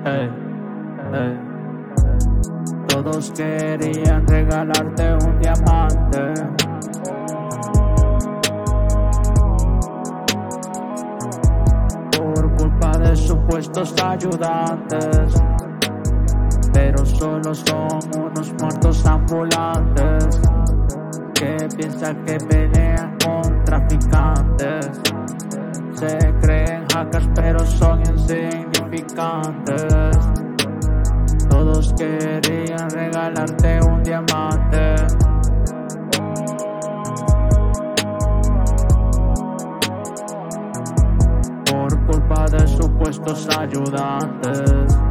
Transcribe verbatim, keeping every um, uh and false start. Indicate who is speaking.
Speaker 1: Ey, ey. Todos querían regalarte un diamante, por culpa de supuestos ayudantes, pero solo son unos muertos ambulantes que piensan que pelean con traficantes. Se creen hackers pero son insignificantes. Todos querían regalarte un diamante, por culpa de supuestos ayudantes.